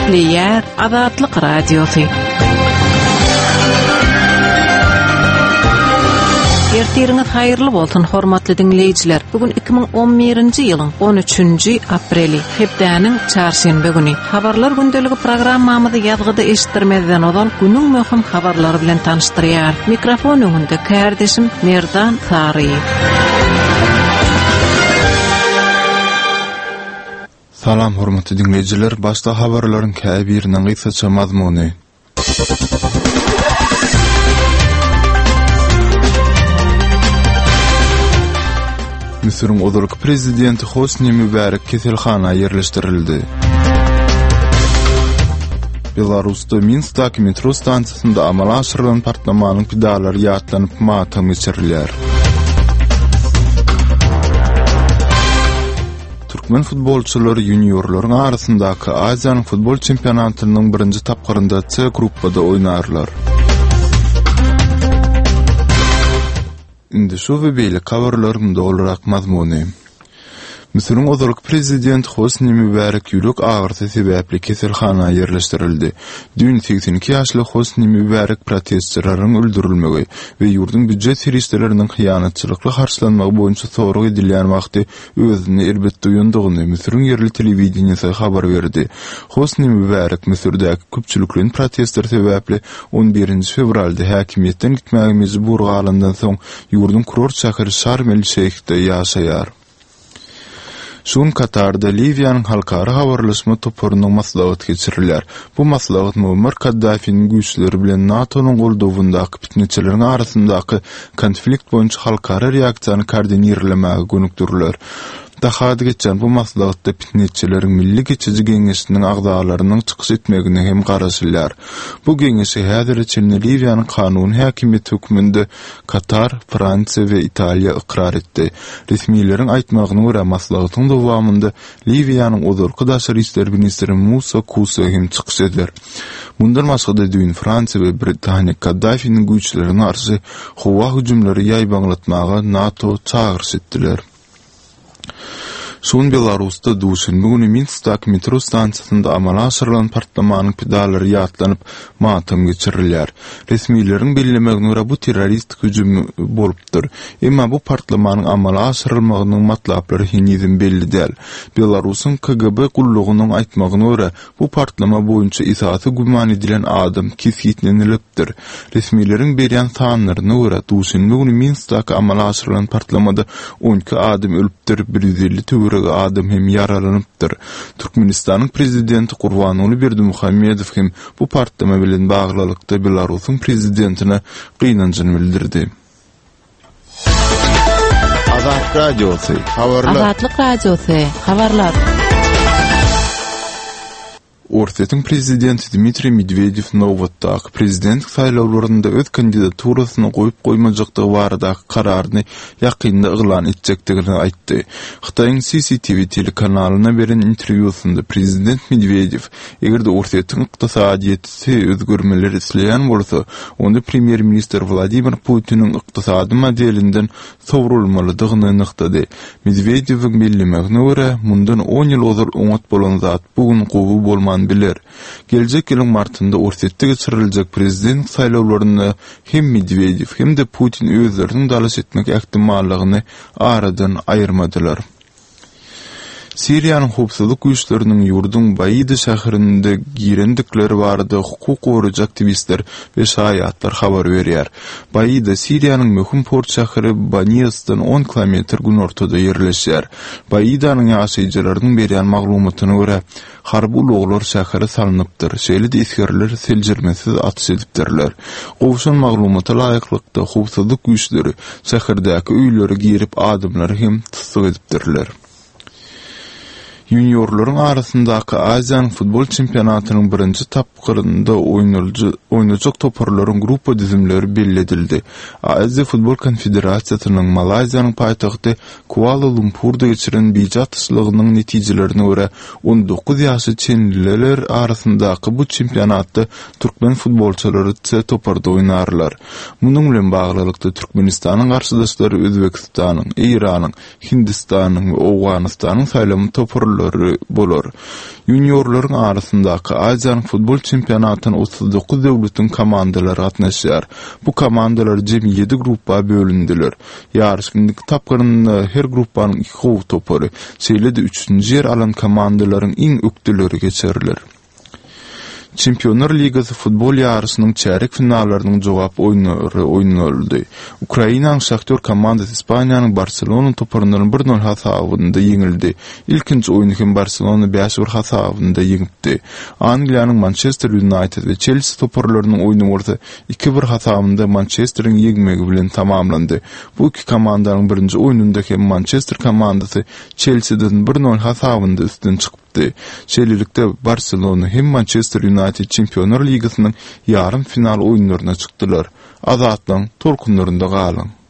Leýär Azatlyk Radiosu. Ertiriňiz haýyrly bolsun hormatly dinleýijiler. Bugün 2011-nji ýylyň 13-nji apreli, hepdäniň çarşembe güni. Habarlar gündeligi programmamyzy ýazgyda eşitdirmeden odan günüň möhüm habarlary bilen tanışdyrýar. Mikrofon öňünde kärdeşim Merdan Sariýew. Salam hormatly dinleýijiler, başda habarlaryň käbiriniň gysgaça mazmuny. Mısır'ın oduruk prezidenti Hosni Mübarek keselhana yerleştirildi. Belarus'ta Minsk'taki metro stansiyasında amala aşırılan partlamanın pedalları yağıtlanıp matam geçirilýär. Türkmen futbolçuları juniorlaryň arasyndaky Aziýanyň futbol çempionatynyň birinji tapgyrynda C gruppada oýnarlar. Indi şu we beýle kawarlarymda olarak mazmuny. Mısır'ın oduruk prezident Hosni Mübarek ýürek ağrysy sebäpli keselhana yerleştirildi. Dün 82 ýaşly Hosni Mübarek protestçilaryň öldürilmegi we ýurdun büdjet serişdeleriniň hyýanatçylykly harçlanmagy boýunça sorag edilýän wagty özüni elbet duýandygyny Mısır'ın yerli telewizionyasy habar berdi. Hosni Mübarek Mısırdaky köpçülikliň protestler sebäpli 11 fevralda häkimiýetden gitmäge mejbur galandan soň ýurdun kurort şäheri Şarm el-Şeyh'de ýaşaýar. Şun Katarda Livyanyň halkara habarlaşma toporunyň maslahat geçirilýär. Bu maslahat Muammar Kaddafi'nin güýçleri bilen NATO'nun goldowundaky pitneçileriň arasyndaky konflikt boýunça halkara reaksiýany koordinirlemegi gönükdirilýär. Daha geçen bu maslahatda pitneçileriň Milli Geçici Geňeşiniň agdalarynyň çykyş etmegini hem garaşylýar. Bu geňeşi häzir içinde Livyanyň kanun häkimiýeti hökmünde Katar, Fransiýa we Italiýa ikrar etdi. Resmiýlerin aýtmagyna görä maslahatyň dowamında Livyanyň odurky daşary işler ministri Musa Kusa hem çykyş eder. Bundan başga dün Fransiýa we Britaniýa Kaddafi'nin güýçlerine arşy howa hüjümleri ýaýbaňlatmaga NATO çağırış etdiler. Şun Belarus'ta duşun bugün Minsk'taki metro stansiyasında amala aşırılan partlamanın pedalları ýatlanyp matam geçirilýär. Resmiýlerin bellemegine görä bu terroristik hüjüm bolupdyr. Emma bu partlamanyň amala aşyrylmagynyň matlaplary henüzem belli däl. Belarusyň KGB gullugynyň aýtmagyna görä bu partlama boýunça isasy güman edilen adam kesitlenilipdir. Resmiýlerin berýän sanlaryna görä duşun bugün Minsk'taki amala aşyrılan partlamada 12 adam ölüpdir, 150 adam hem yaralanypdyr. Türkmenistanyň prezidenti Gurbanuly Berdimuhammedow hem bu partlama bilen baglylykda Belarusyň prezidentine gynanjyny bildirdi. Azatlyk Radiosu habarlar. Azatlyk Radiosu habarlar. Ortatyň prezidenti Dmitri Medvedew Nowatdaky prezidentlik saýlawlarynda öz kandidaturasyny goýup goýmajakdygy baradaky kararyny ýakynda elan etjekdigini aýtdy. Xitayň CCTV telekanalyna beren interwýusynda prezident Medvedew egerde ortatyň ykdysadyety özgörmeler isleýän bolsa, onda premier minister Vladimir Putiniň ykdysady modelinden sowrulmalydygyny nyktady. Medvedewiň bellemegine görä, mundan 10 ýyl ozar oňat bolan zat bugün gowy bolman bilir. Gelecek ýylyň martynda ortatda geçiriljek prezident saýlawlaryna hem Medvedew hem de Putin özleriniň dalaş etmek ähtimallygyny aradan aýyrmadylar. Siriýanyň howpsuzlyk güýçleriniň ýurdun Baýdy şäherinde girendikleri barada hukuk goruja aktivistler we şaýatlar habar berýär. Baýdy Siriýanyň möhüm port şäheri Baniasdan 10 kilometr günortada ýerleşýär. Baýdanyň ýaşaýjylarynyň berýän maglumatyna görä, harby uluglar şäheri salanypdyr. Şeýle de iskerler seljirmesiz atış edipdirler. Gowşan maglumata laýyklykda howpsuzlyk güýçleri şäherdäki öýlere girip adamlary hem tysyk edipdirler. Juniorlaryň arasyndaky Aziýanyň futbol çempionatynyň birinji tapgyrynda oýnajak toparlaryň grupa dizimleri belledildi. Aziýa Futbol Konfederasiýasynyň Malaziýanyň paýtagty Kuala Lumpurda geçiren biýja atışlygynyň netijelerine görä 19 ýaşly çinliler arasyndaky bu çempionatda türkmen futbolçulary toparda oýnarlar. Munyň bilen baglylykda Türkmenistanyň garşydaşlary Özbekistanyň, Iranyň, Hindistanyň we Owganystanyň saýlamy toparlar juniorlary bolar. Juniorlaryň arasyndaky Aziýanyň futbol çempionatyna 39 döwletiň komandalary gatnaşýar. Bu komandalar jemgy 7 gruppa bölündiler. Ýarış günlük tapgyrynda her gruppanyň 2 gowy topary, seýlede 3-nji ýer alan komandalaryň iň ökdüleri geçeriler. Çempionlar Ligasy futbol ýarışynyň çeyrek finallarynyň jogap oýunlary oýnaldy. Ukrainaň Shakhtar komandasy Ispaniýanyň Barcelona toparyndan 1-0 hasabynda ýeňildi. İlkinji oýuny hem Barcelona 5-1 hasabynda ýeňipdi. Angliýanyň Manchester United we Chelsea toparlarynyň oýuny bolsa 2-1 hasabynda Manchester'iň ýeňmegi bilen tamamlandy. Bu iki komandanyň birinji oýununda hem Manchester komandasy Chelsea'den 1-0 hasabynda üstün çykypdy. Şeýlelikde Barcelona hem Manchester United Çempionlar Ligasynyň ýarym final oýunlaryna çykdylar. Azatlyň torkunlarynda galyň.